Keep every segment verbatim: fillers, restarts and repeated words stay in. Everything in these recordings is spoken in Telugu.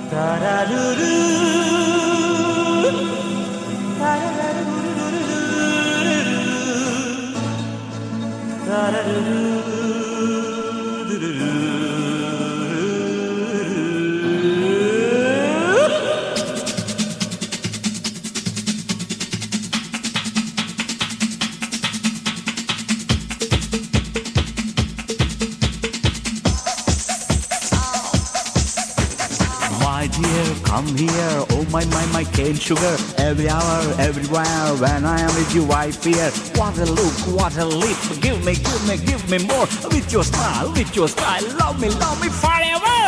తారారురు తారారురు My dear, come here. Oh my, my, my cane sugar. Every hour, everywhere. When I am with you, I fear. What a look, what a lip. Give me, give me, give me more. With your smile, with your style. Love me, love me forever.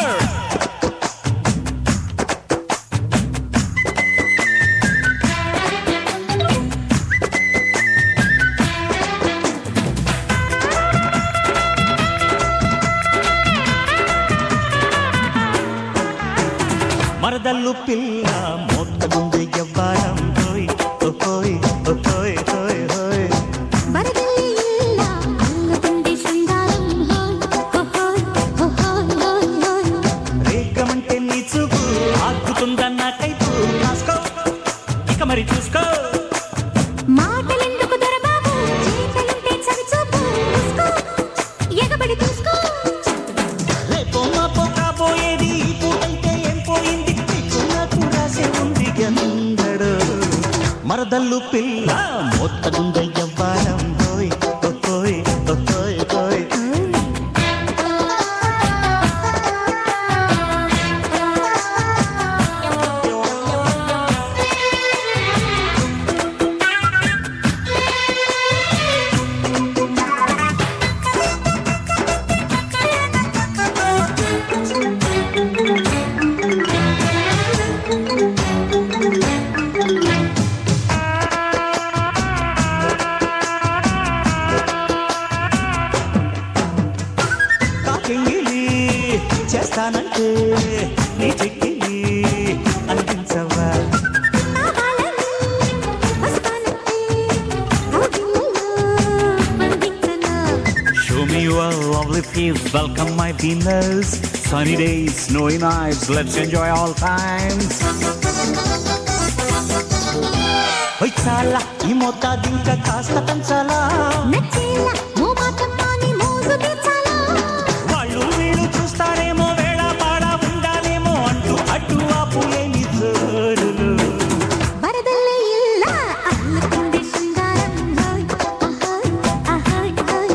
మరదల్లు పిల్ల మోత్తగుంది ఎవ్వారం హోయ్ హోయ్ హోయ్ హోయ్ హోయ్ మరదల్లి ఇల్ల అల్లగుంది శృంగారం హోయ్ హోయ్ హోయ్ హోయ్ రేగమంటే నీ చూపు ఆగుతుందన్న కైపు రాసుకో ఇక మరి చూసుకో మాటలెందుకు దొరబాబు చేతలుంటే చవి చూపు చూసుకో ఎగబడి చూసుకో రేపో మాపో కాబోయేది పూటైతే ఏం పోయింది నాకు రాసే ఉంది ఎందడో మరదల్లు పిల్ల మోత్తగుంది ఎవ్వారం హోయ్ హోయ్ హోయ్ హోయ్ కాకింగిలి చేస్తానంటే నీ చెక్కిలి అనిపించవా నావాలని వస్తానంటే కౌగిళ్ళలో బంధించనా Show me your lovely face, welcome my dinners. Sunny days, snowy nights, let's enjoy all times. ఓయ్ చాలా ఈ మోతాదు ఇంకా కాస్త పెంచాలా నచ్చేలా ఓ మాత్రం మాని మోజు తీర్చాలా వాళ్ళు వీళ్ళు చూస్తారేమో వేళ పాడ ఉండాలేమో అంటూ అడ్డు ఆపు లేని జోరులు వరదల్లి ఇల్ల అల్లకుంది శృంగారం హోయ్ అహోయ్ అహోయ్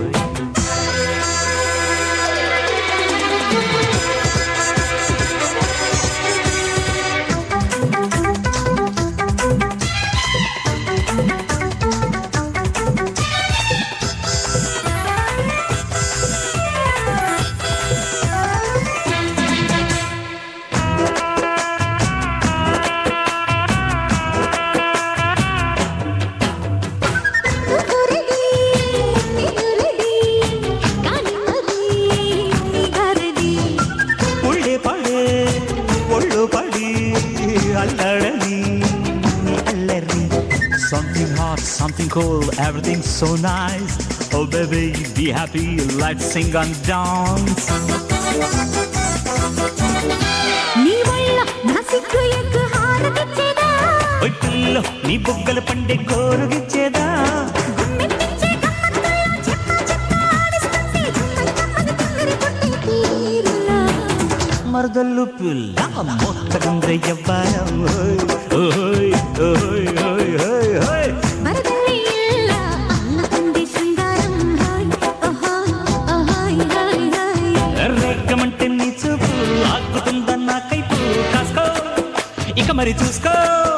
కుకురిడి నిరురిడి కాని మరి నిగరడి ఉళ్ళే పడే ఒళ్ళు పడి అల్లడని అల్లరి Something hot, something cool, everything so nice. Oh baby, be happy, let's sing and dance. నీ వల్ల నా సిగ్గు ఎగ్గు హారతిచ్చేదా ఓయ్ పిల్లో నీ బుగ్గలు పండే గోరుగిచ్చేదా గుమ్మెత్తించే గమ్మత్తుల్లో చెప్పా చెప్పా ఆడిస్తుంటే జుమ్మని తొందరి పుట్టి తీరులా మరదల్లు పిల్ల మొత్తగుంది ఎవ్వారం ఓయ్ ఓయ్ ఓయ్ ఓయ్ ఓయ్ ఓయ్ వరదల్లి ఇల్ల అల్లకుంది శృంగారం హోయ్ అహోయ్ అహోయ్ హోయ్ రేగమంటే నీ చూపు ఆగుతుందన్న కైపు కాసుకో ఇక మరి చూసుకో